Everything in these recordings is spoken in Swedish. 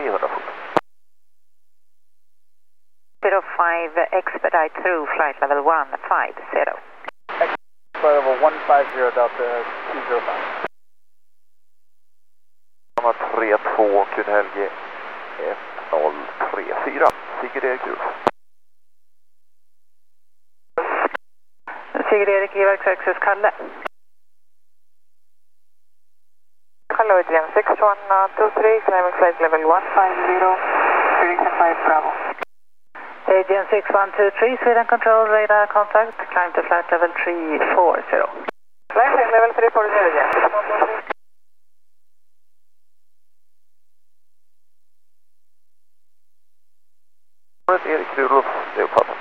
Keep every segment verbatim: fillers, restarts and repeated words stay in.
trehundra fot. zero five, expedite through flight level one five zero. Expedite level one five zero, Delta two zero five. tre två, Kunhelge ett noll tre fyra. Sigurd Erik Ulf. Sigurd Erik, Ivark Access, Kalle. Hello, Adrian six one two three, climbing flight level one five zero, prediction five Bravo. Adrian six one two three, Sweden Control, radar contact, climb to flight level three four zero. Flight level three four zero, Adrian six one two three. Erik Rudolf, det är uppfattat.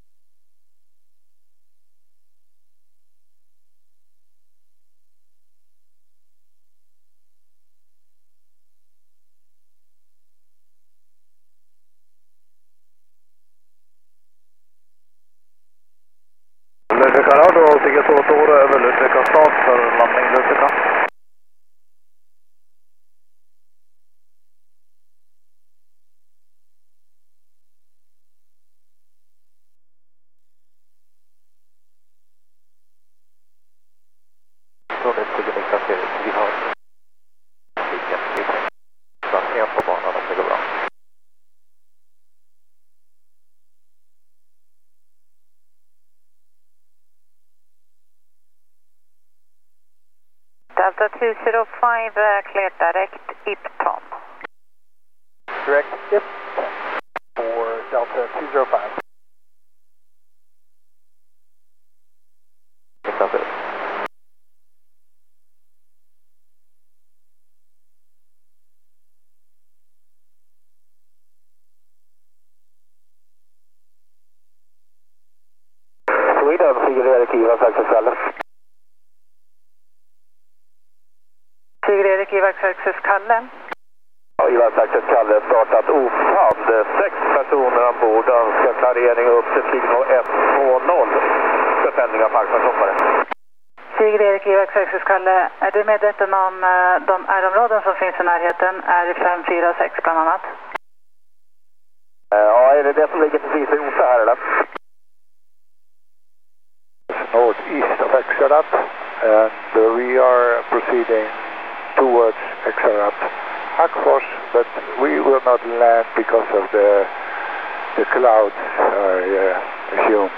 Ludvig Carrado, Sigge Tåtår över Ludvig start för landning Ludvig. Från ett Sigge vi har Sigge på banan om det går bra. Delta two zero five, uh, clear direct Ipton. Direct Ipton for Delta two zero five. Exakt. Sweden, Sigurd Erik, Ivark Access, Kalle. Sigurd Erik, Ivark Access, Kalle. Ja, Ivark Access, Kalle, startat ofand. Sex personer ombord, önskar klarering upp till signal ett två noll. Besändning av parkmanstoppare. Sigurd Erik, Ivark Access, Kalle. Är du medveten om uh, de R-områden som finns i närheten? R fem fyra sex bland annat. Uh, ja, är det det som ligger precis i Osa här eller? Northeast of Exerat, and uh, we are proceeding towards Exerat, Hackfors, but we will not land because of the the clouds, I uh, assume.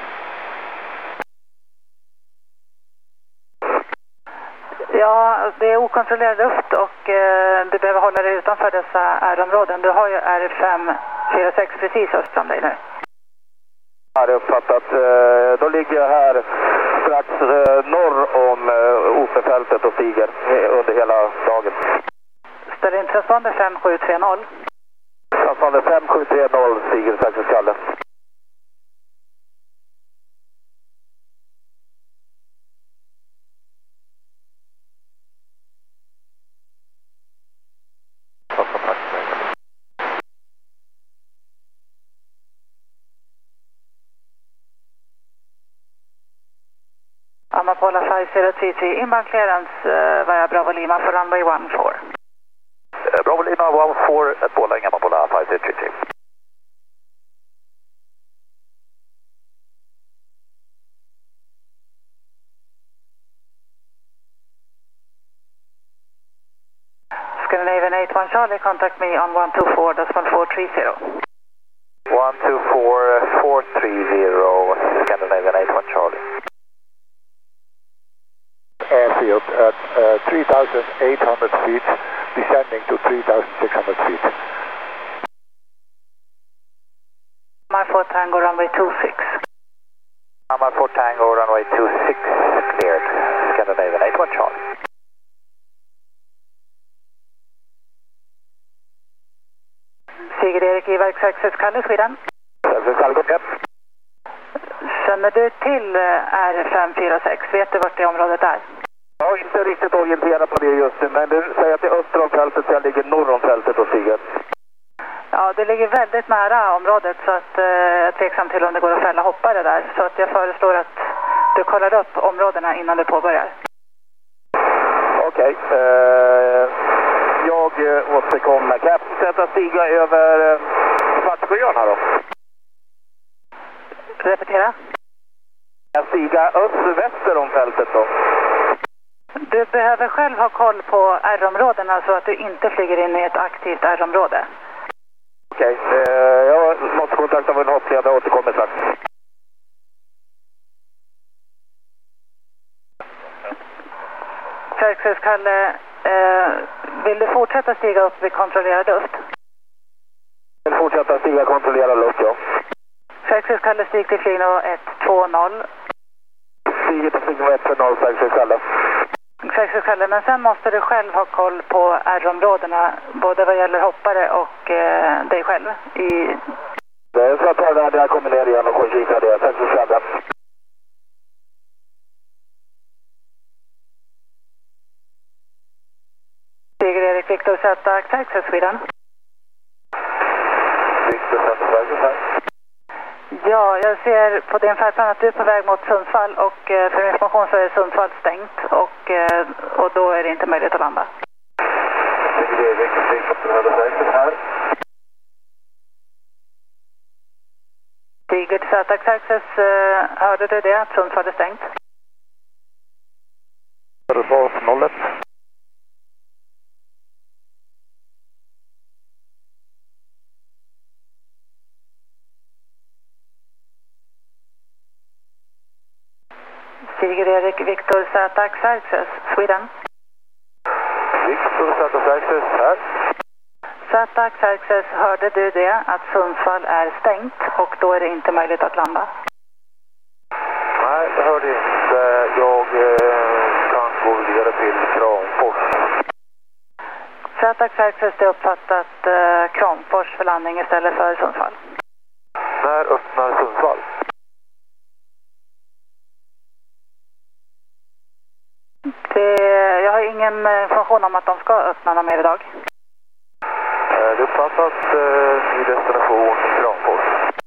Ja, det är okontrollerad luft och eh, du behöver hålla dig utanför dessa R-områden. Du har ju R fem fyra sex precis öster om dig nu. Ja, det är uppfattat. Då ligger jag här strax norr om Ofefältet och stiger under hela dagen. Ställ in transponder fem sju tre noll. Transponder fem sju tre noll, stiger strax i Kalle. Amapola five zero three three, inbound clearance uh, via Bravo Lima for runway one four. Uh, Bravo Lima one four, at Borlänge, Amapola five zero three three. Scandinavian eight one Charlie, contact me on one two four, that's one four three zero. one two four four three zero, Scandinavian eight one Charlie. Airfield at uh, three thousand eight hundred feet, descending to three thousand six hundred feet. My four Tango runway two six. My four Tango runway two six, cleared, Scandinavian eight one Charlie. Sigurd Erik, Ivark Access, Kalle, Sweden. Känner du till R fem fyra sex? Vet du vart det området är? Jag är inte riktigt orienterad på det just nu, men du säger att det är öster om fältet, så jag ligger norr om fältet och stiger. Ja, det ligger väldigt nära området, så att eh, jag är tveksam till om det går att fälla hoppare där. Så att jag föreslår att du kollar upp områdena innan du påbörjar. Okej. Okay. Uh, jag eh, återkommer. Kan jag sätta stiga över eh, Svartsjöarna då? Repetera. Kan jag stiga öster-väster om fältet då? Du behöver själv ha koll på R-områdena så att du inte flyger in i ett aktivt R-område. Okej, okay. eh, jag måste kontakta vår hoppledare och återkommer strax. Fairaccess Kalle, eh, vill du fortsätta stiga upp vid kontrollerad luft? Jag vill fortsätta stiga kontrollerad luft, ja. Fairaccess Kalle, stig till flygnivå ett två noll. Stiger till flygnivå ett två noll, Fairaccess Kalle. Fairaccess Kalle, men sen måste du själv ha koll på R-områdena, både vad gäller hoppare och eh, dig själv. I... Det är så att jag där, där kommer ner igen och får kika det. Fairaccess Kalle. Stiger Erik Victor Z, Access Sweden. Victor Z, Access här. Ja, jag ser på din färdplan att du är på väg mot Sundsvall och eh, för information så är Sundsvall stängt och, eh, och då är det inte möjligt att landa. Stiger Erik Victor Z, här. Stiger till Z, Access, eh, hörde du det att Sundsvall är stängt? Försvar noll ett. Stiger Erik Victor Z, Access, Sweden. Victor Z, Access här. Z, Access, hörde du det att Sundsvall är stängt och då är det inte möjligt att landa? Nej, det hörde inte. Jag eh, kan gå vidare till Kramfors. Z, Access, det är uppfattat eh, Kramfors för landning istället för Sundsvall. När öppnar Sundsvall? Det, jag har ingen information om att de ska öppna någon mer idag. Det uppfattas eh, i destination Kramfors.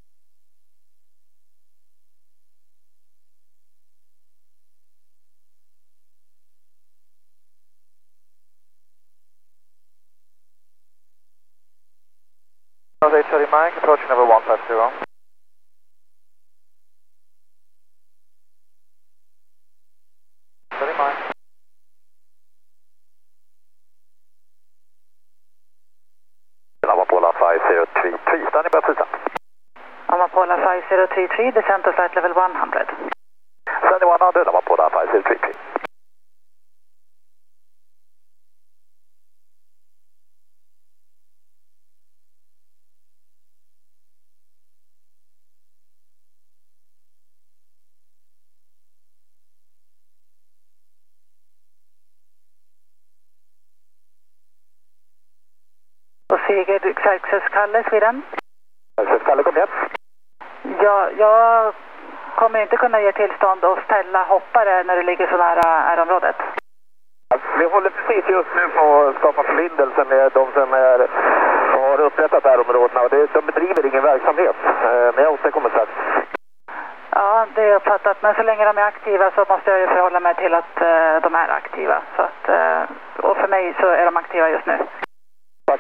eight thirty Mike, approaching number one five zero. thirty Mike. Amapola five zero three three, standing by please. Amapola five zero three three, descent to flight level one hundred. Standing one hundred, Amapola five zero three three. Och Sigurd Access Kalle, Sweden. Access Kalle, kom igen. Ja, jag kommer inte kunna ge tillstånd att ställa hoppare när du ligger så nära R-området. Vi håller precis just nu på att skapa förbindelse med de som är, har upprättat R-områdena och det, de bedriver ingen verksamhet. Men jag återkommer strax. Ja, det är uppfattat. Men så länge de är aktiva så måste jag ju förhålla mig till att uh, de är aktiva. Så att, uh, och för mig så är de aktiva just nu. Tack.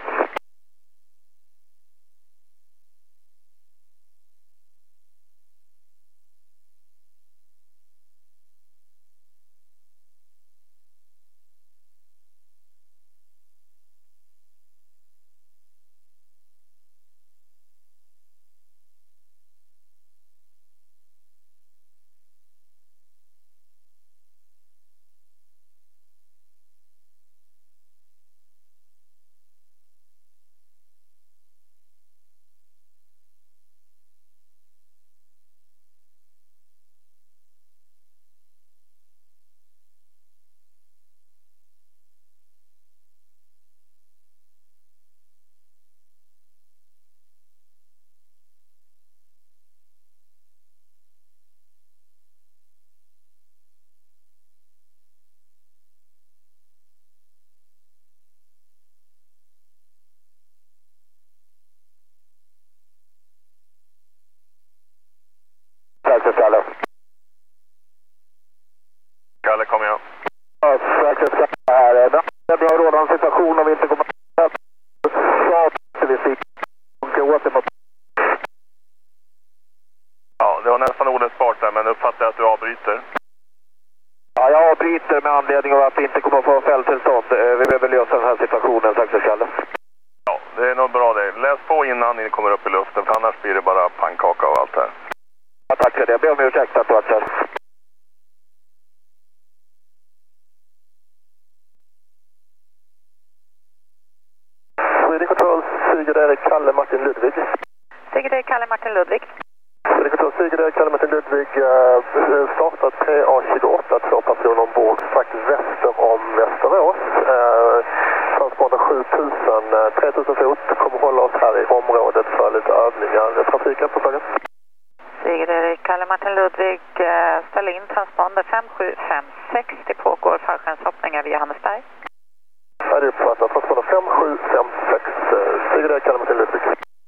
Sigurd Erik Kalle Martin Ludvig. Sigurd Erik Kalle Martin Ludvig. Sigurd Erik Kalle Martin Ludvig uh, startar tre A tjugoåtta, två personer ombord strax väster om Västerås. Uh, transponder sju tusen, uh, tre tusen fot, kommer hålla oss här i området för lite övningar. Trafiken på frågan. Sigurd Erik Kalle Martin Ludvig, uh, ställ in transponder fem sju fem sex, det pågår fallskärmshoppningar via Johannesberg. Ja, det är uppfattat. Transponder fem sju fem sex, uh, Sigurd Erik Kalle Martin Ludvig.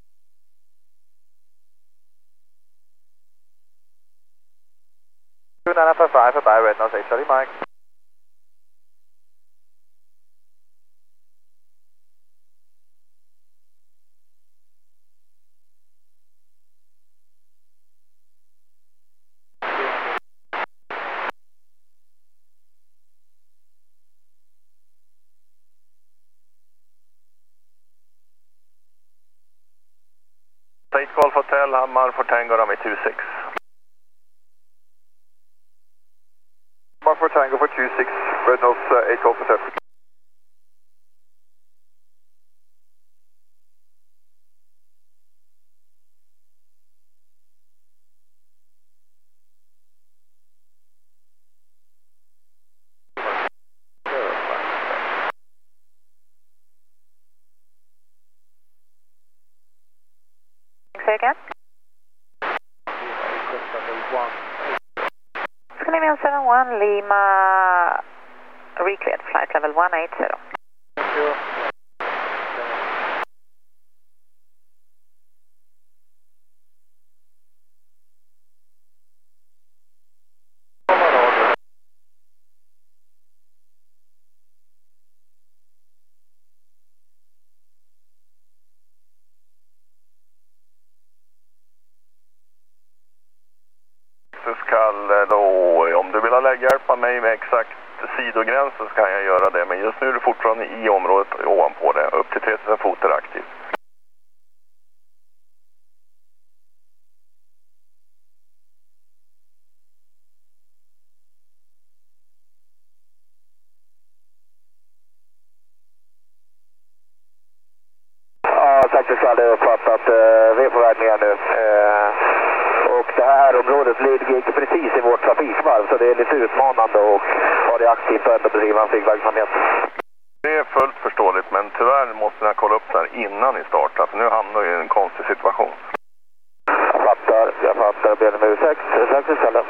two nine five five, bye, red nose eight Charlie Mike. State Golf Hotel, Hammar, for Tango, Rami two six. Hammar for Tango for two six, red nose uh, eight Golf Hotel. Say again? Scandinavian seven one Lima, recleared flight level one eighty. Thank you. Kalle då, om du vill ha lägghjälpa mig med exakt sidogränsen så kan jag göra det, men just nu är du fortfarande i området ovanpå det, upp till tre tusen fot är aktiv. Ja, faktiskt hade jag uppfattat. Uh, vi är på väg ner nu. Uh, och det här området ligger inte precis i vårt trafikvarv, så det är lite utmanande och ha det aktivt och ändå bedriva en flygverksamhet. Det är fullt förståeligt, men tyvärr måste jag kolla upp det här innan ni startar, för nu hamnar vi i en konstig situation. Jag fattar, jag fattar. B N M U sex, sex istället.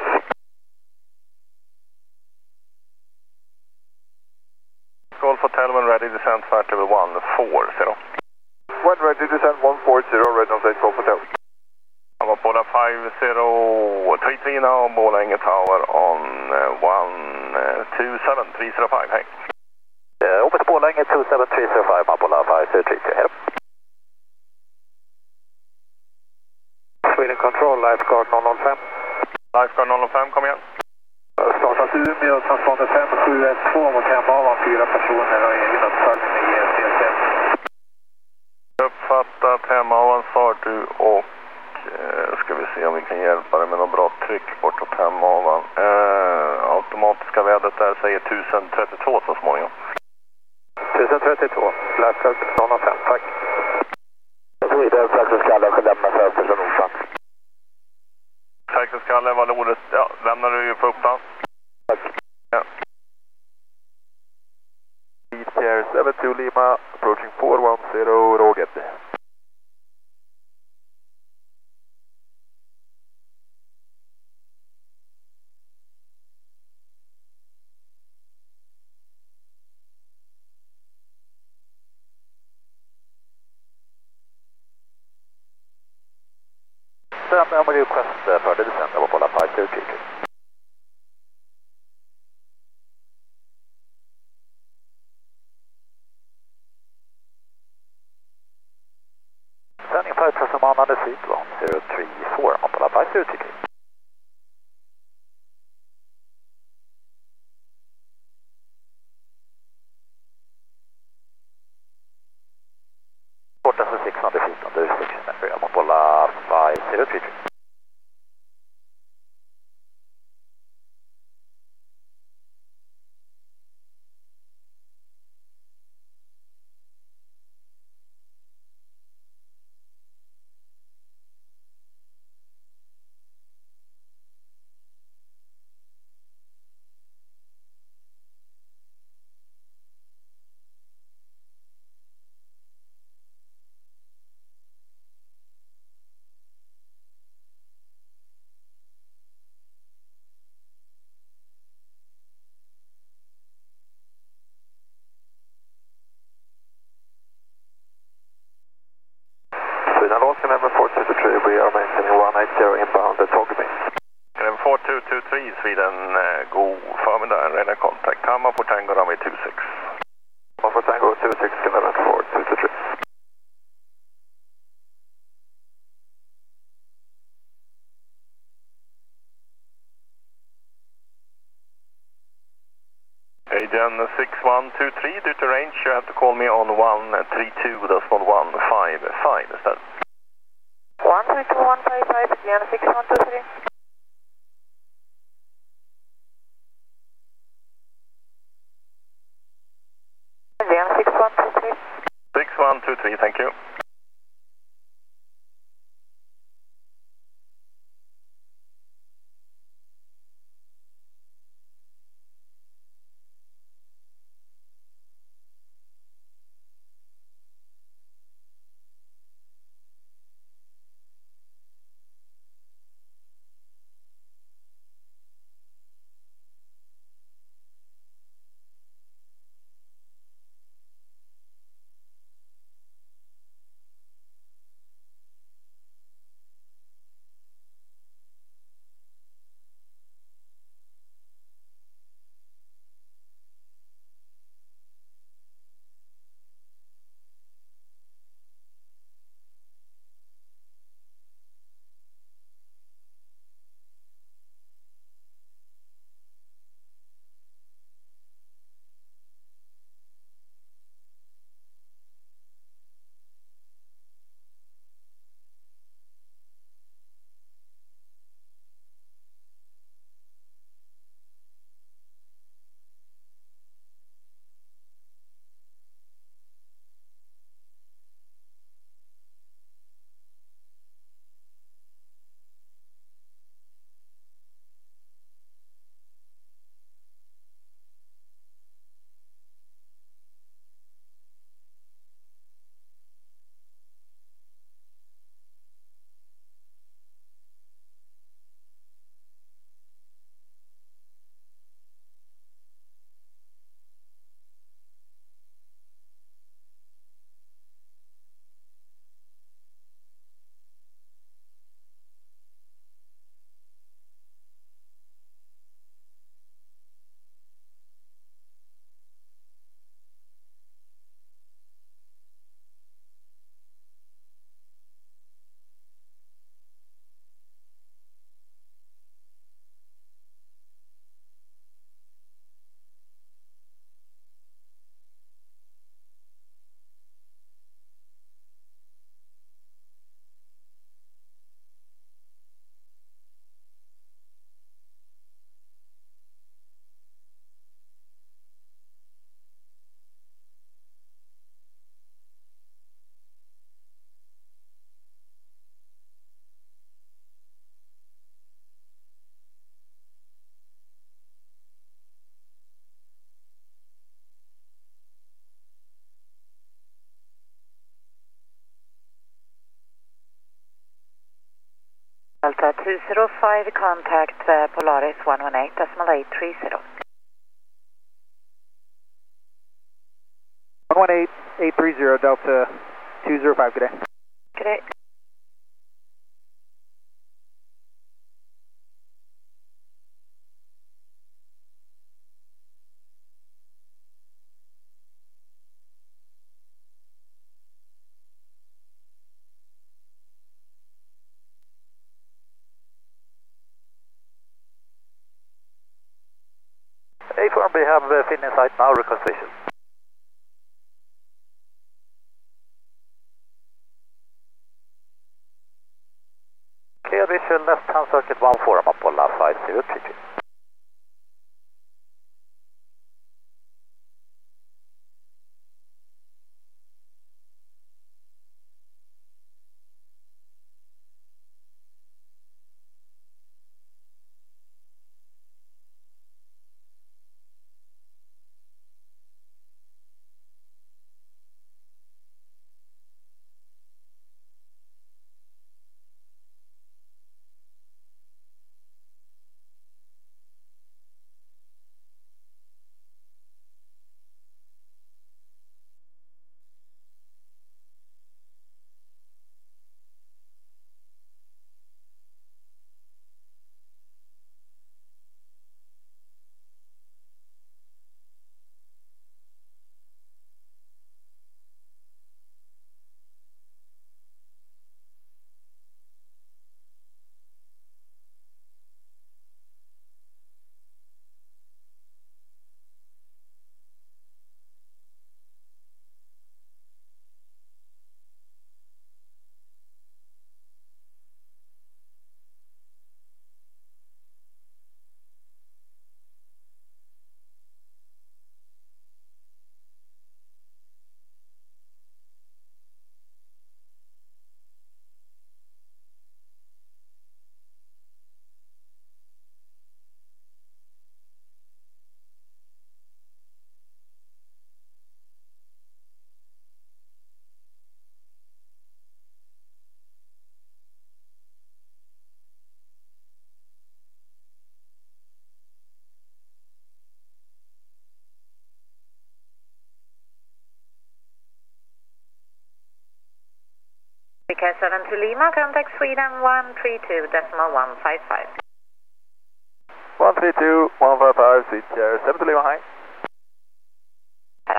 Golf Hotel when ready, descent flight level one four zero. When ready, descent one four zero, red nose eight Golf Hotel. I'm up on a five zero three three now, Borlänge Tower on uh, one two seven three zero five, hey. Uh, over to Borlänge two seven three zero five, Mapola five zero three two, head up. Sweden Control, Lifeguard noll noll fem. Lifeguard noll noll fem, kom igen. Startat Umeå, transponder fem sju ett två mot hembavan, fyra personer och egen uppföljning med G C C. Uppfattat, hembavan svar du och eh, ska vi se om vi kan hjälpa dig med något bra tryck bortåt hembavan. Eh, automatiska vädret där säger tusen trettiotvå så småningom. tusen trettiotvå, Lifeguard noll noll fem, tack. Så vidare, Texas Kalle ska lämna för Östersund Norsan. Texas Kalle, vad ordet? Ja, lämnar du ju på uppdan. Tack. Ja. Air seven two Lima, approaching four one zero, Roget. I'm going to request uh, further descent of Apollo five zero three two. Sending flight from Manande Seat one zero three four, Apollo five zero three two. Quarter six hundred feet on the six area, Apollo five zero three two. Sweden, uh, god förmiddag, radar contact. Tamma for Tango runway two six. Tamma for Tango two six, eleven four two two three. Agent six one two three, due to range, you have to call me on one three two, that's not one five five, is that? one three two one five five, Agent six one two three. Agent six one two three. six one two three, thank you. Delta two zero five, contact uh, Polaris one one eight decimal eight three zero. one one eight eight three zero, Delta two zero five, good day. Good day. A four, we have uh, Finland site now, reconstruction. Clear visual, left hand circuit one four, Apollo five zero three three. C K seven to Lima, contact Sweden one three two decimal one five five. one three two one five five, Switcher seven to Lima, high. Hello.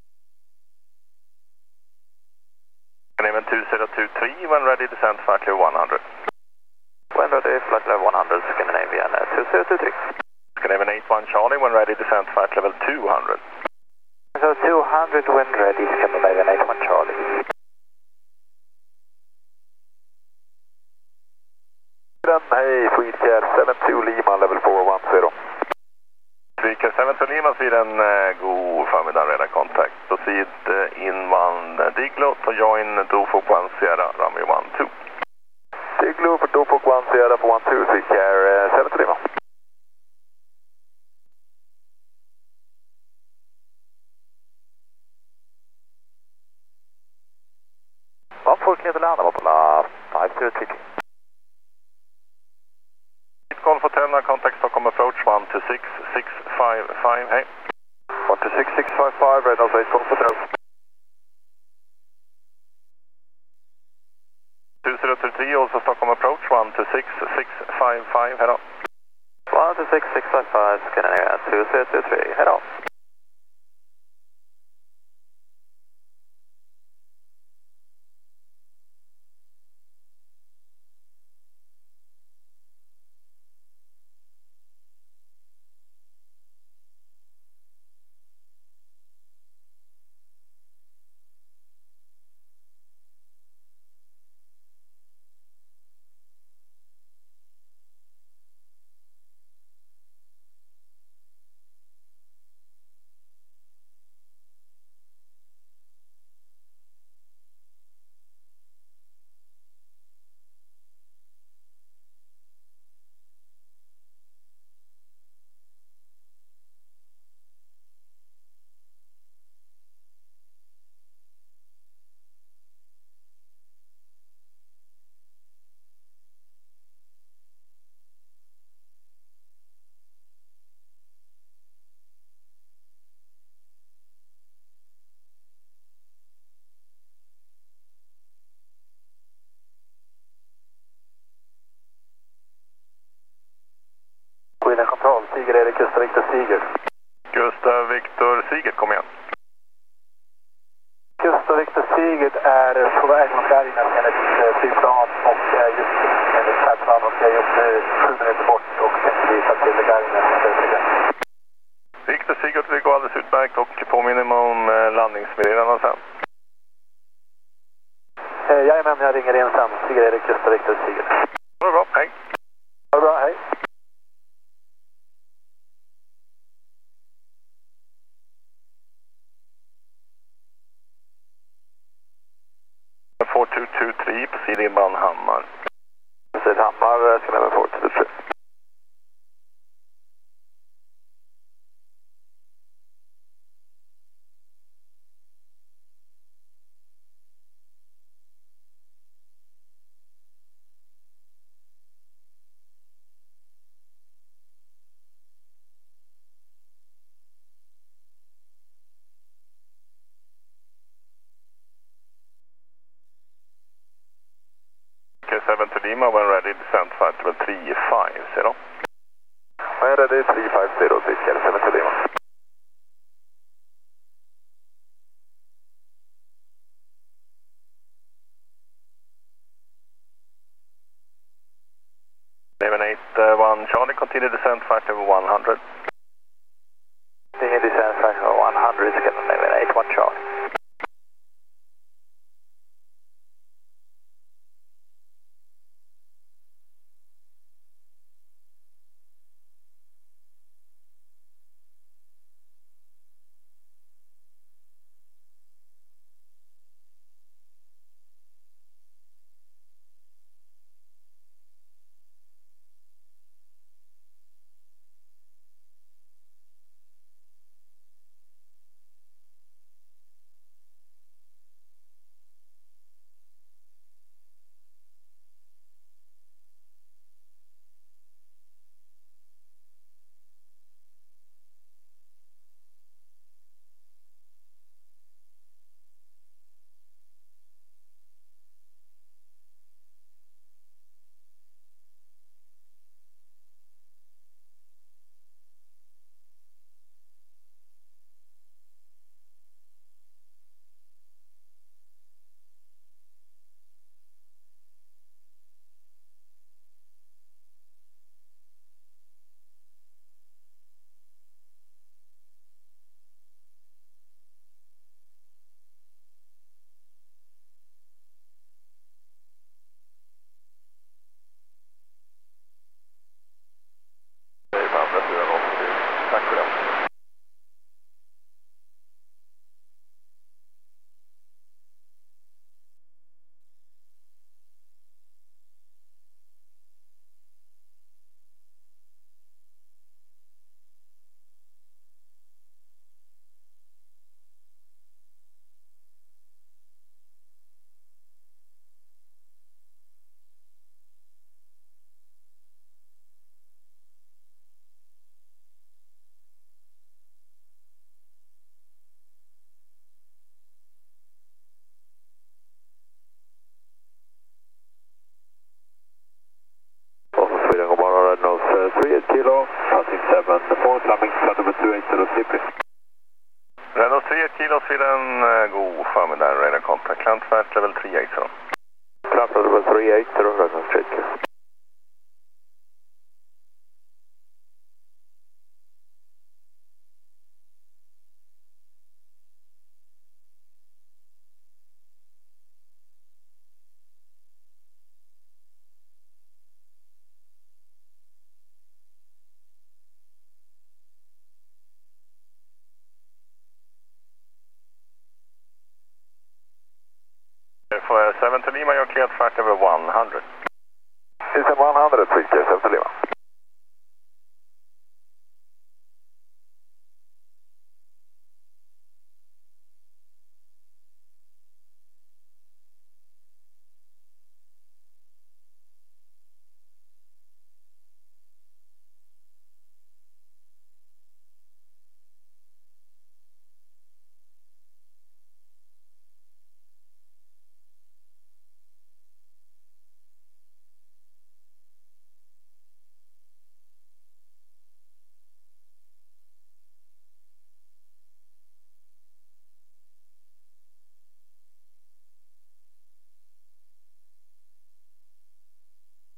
Scandinavian two zero two three, when ready, descent flight level one hundred. When ready, flight level one hundred, Scandinavian uh, two zero two three. Scandinavian eight one Charlie, when ready, descent flight level two hundred. So two hundred when ready, Scandinavian eight one Charlie. Hej, Switcher seven two Lima, level four one zero. Switcher seven to Lima, Sweden, uh, god förmiddag, radar kontakt. Proceed uh, inbound uh, Diglo to join Dofok one Sierra, runway one two. Diglo for Dofok one Sierra for one two, Switcher uh, seven to Lima. one four clear to land, Motala five zero three three. Golf Hotel, now contact Stockholm approach one two six six five five, hey. one two six six five five, Red House eight, Golf Hotel. two zero two three, also Stockholm approach one two six six five five, head on. one two six six five five, Scandinavian two zero two three, head on. Sweden kontroll, Tiger är det, Gustav Victor Tiger. Gustav Victor Sigert, kom igen. Gustav Victor Sigert är på väg mot Gargnäs enligt flygplan och är just enligt färdplan och är just sju minuter bort och tänker visa till Gargnäs. Victor Sigert, det går alldeles utmärkt och påminner mig om eh, landningsmeddelandena sen. Eh, jajamän, jag ringer in sen. Tiger är det, Gustav Victor Sigert. Det var bra, hej. Ha det bra, hej. four two two three, proceed inbound Hammar. Proceed Hammar, Scandinavian four two three. K seven to Lima, when ready, descent flight level three five zero. When ready, three five zero, Switcher seven to Lima. Scandinavian eight one Charlie, continue descent flight level one hundred. Continue descent flight level one hundred, Scandinavian eight one Charlie. seven four, climbing flight number two eight zero, Slippery. Reynolds tre kilo Sweden, uh, god förmiddag, radar contact, climb flight level three eight zero. Climb flight level three eight zero, Reynolds straight clear. For seven to Lima, you're cleared flight level one hundred. System one hundred, please, seven to Lima.